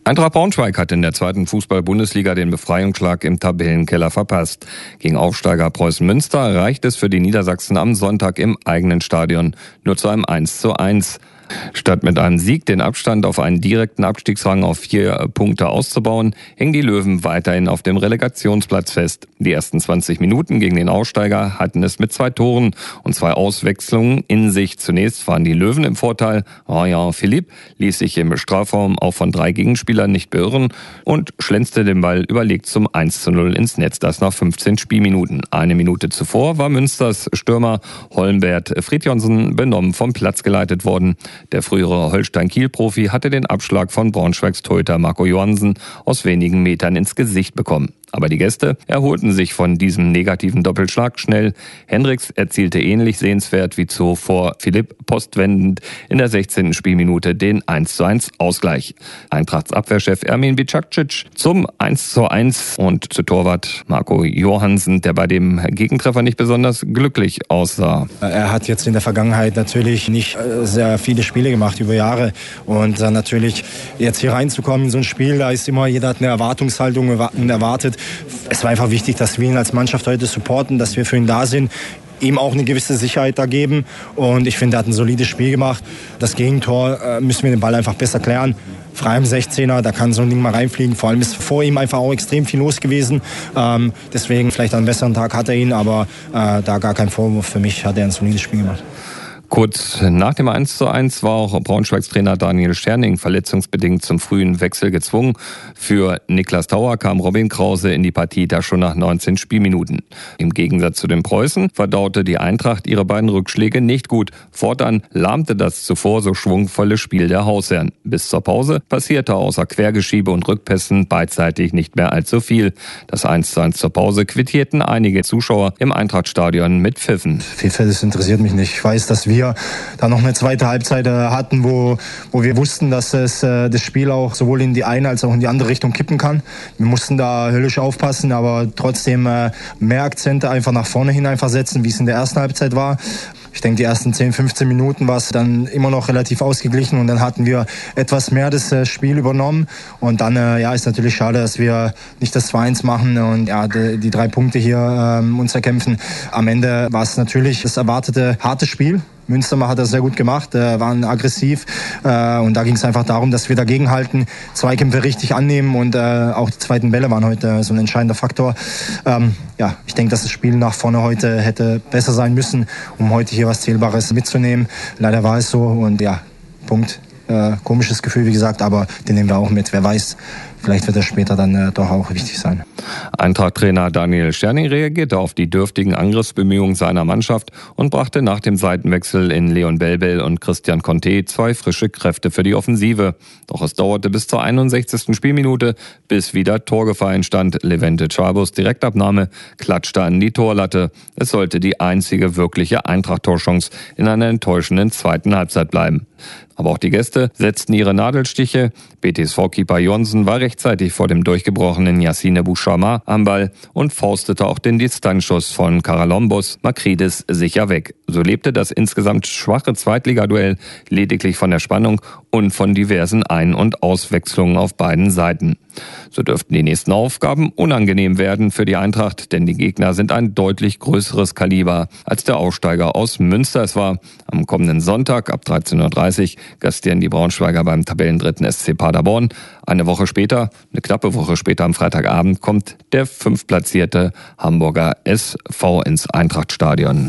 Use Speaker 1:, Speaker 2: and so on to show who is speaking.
Speaker 1: Eintracht Braunschweig hat in der zweiten Fußball-Bundesliga den Befreiungsschlag im Tabellenkeller verpasst. Gegen Aufsteiger Preußen Münster reicht es für die Niedersachsen am Sonntag im eigenen Stadion nur zu einem 1:1. Statt mit einem Sieg den Abstand auf einen direkten Abstiegsrang auf 4 Punkte auszubauen, hängen die Löwen weiterhin auf dem Relegationsplatz fest. Die ersten 20 Minuten gegen den Aufsteiger hatten es mit 2 Toren und 2 Auswechslungen in sich. Zunächst waren die Löwen im Vorteil. Ryan Philippe ließ sich im Strafraum auch von 3 Gegenspielern nicht beirren und schlänzte den Ball überlegt zum 1:0 ins Netz, das nach 15 Spielminuten. Eine Minute zuvor war Münsters Stürmer Holmbert Fridtjonsson benommen vom Platz geleitet worden. Der frühere Holstein-Kiel-Profi hatte den Abschlag von Braunschweigs Torhüter Marco Johansen aus wenigen Metern ins Gesicht bekommen. Aber die Gäste erholten sich von diesem negativen Doppelschlag schnell. Hendricks erzielte ähnlich sehenswert wie zuvor Philipp postwendend in der 16. Spielminute den 1:1 Ausgleich. Eintrachts Abwehrchef Ermin Bicakcic zum 1:1 und zu Torwart Marco Johansen, der bei dem Gegentreffer nicht besonders glücklich aussah.
Speaker 2: Er hat jetzt in der Vergangenheit natürlich nicht sehr viele Spiele gemacht über Jahre und dann natürlich jetzt hier reinzukommen in so ein Spiel, da ist immer, jeder hat eine Erwartungshaltung und erwartet. Es war einfach wichtig, dass wir ihn als Mannschaft heute supporten, dass wir für ihn da sind, ihm auch eine gewisse Sicherheit da geben. Und ich finde, er hat ein solides Spiel gemacht. Das Gegentor müssen wir den Ball einfach besser klären. Frei im 16er, da kann so ein Ding mal reinfliegen. Vor allem ist vor ihm einfach auch extrem viel los gewesen. Deswegen vielleicht an einem besseren Tag hat er ihn, aber da gar kein Vorwurf. Für mich hat er ein solides Spiel gemacht.
Speaker 1: Kurz nach dem 1:1 war auch Braunschweigs Trainer Daniel Scherning verletzungsbedingt zum frühen Wechsel gezwungen. Für Niklas Tauer kam Robin Krause in die Partie, da schon nach 19 Spielminuten. Im Gegensatz zu den Preußen verdaute die Eintracht ihre beiden Rückschläge nicht gut. Fortan lahmte das zuvor so schwungvolle Spiel der Hausherren. Bis zur Pause passierte außer Quergeschiebe und Rückpässen beidseitig nicht mehr allzu viel. Das 1:1 zur Pause quittierten einige Zuschauer im Eintrachtstadion mit Pfiffen.
Speaker 2: Das interessiert mich nicht. Ich weiß, dass wir da noch eine zweite Halbzeit hatten, wo wir wussten, dass es das Spiel auch sowohl in die eine als auch in die andere Richtung kippen kann. Wir mussten da höllisch aufpassen, aber trotzdem mehr Akzente einfach nach vorne hin einfach setzen, wie es in der ersten Halbzeit war. Ich denke, die ersten 10, 15 Minuten war es dann immer noch relativ ausgeglichen und dann hatten wir etwas mehr das Spiel übernommen. Und dann ist natürlich schade, dass wir nicht das 2:1 machen und die 3 Punkte hier uns erkämpfen. Am Ende war es natürlich das erwartete harte Spiel. Münster hat das sehr gut gemacht, waren aggressiv und da ging es einfach darum, dass wir dagegenhalten, Zweikämpfe richtig annehmen und auch die zweiten Bälle waren heute so ein entscheidender Faktor. Ich denke, dass das Spiel nach vorne heute hätte besser sein müssen, um heute hier was Zählbares mitzunehmen. Leider war es so und Punkt. Komisches Gefühl, wie gesagt, aber den nehmen wir auch mit. Wer weiß, vielleicht wird das später dann doch auch wichtig sein.
Speaker 1: Eintracht-Trainer Daniel Scherning reagierte auf die dürftigen Angriffsbemühungen seiner Mannschaft und brachte nach dem Seitenwechsel in Leon Belbel und Christian Conte 2 frische Kräfte für die Offensive. Doch es dauerte bis zur 61. Spielminute, bis wieder Torgefahr entstand. Levente Chabos Direktabnahme klatschte an die Torlatte. Es sollte die einzige wirkliche Eintracht-Torchance in einer enttäuschenden zweiten Halbzeit bleiben. Aber auch die Gäste setzten ihre Nadelstiche. BTSV-Keeper Johnsen war rechtzeitig vor dem durchgebrochenen Yassine Bouchama am Ball und faustete auch den Distanzschuss von Karalombos Makridis sicher weg. So lebte das insgesamt schwache Zweitligaduell lediglich von der Spannung und von diversen Ein- und Auswechslungen auf beiden Seiten. So dürften die nächsten Aufgaben unangenehm werden für die Eintracht, denn die Gegner sind ein deutlich größeres Kaliber als der Aufsteiger aus Münster es war. Am kommenden Sonntag ab 13:30 Uhr gastieren die Braunschweiger beim Tabellendritten SC Paderborn. Eine knappe Woche später am Freitagabend kommt der 5. platzierte Hamburger SV ins Eintrachtstadion.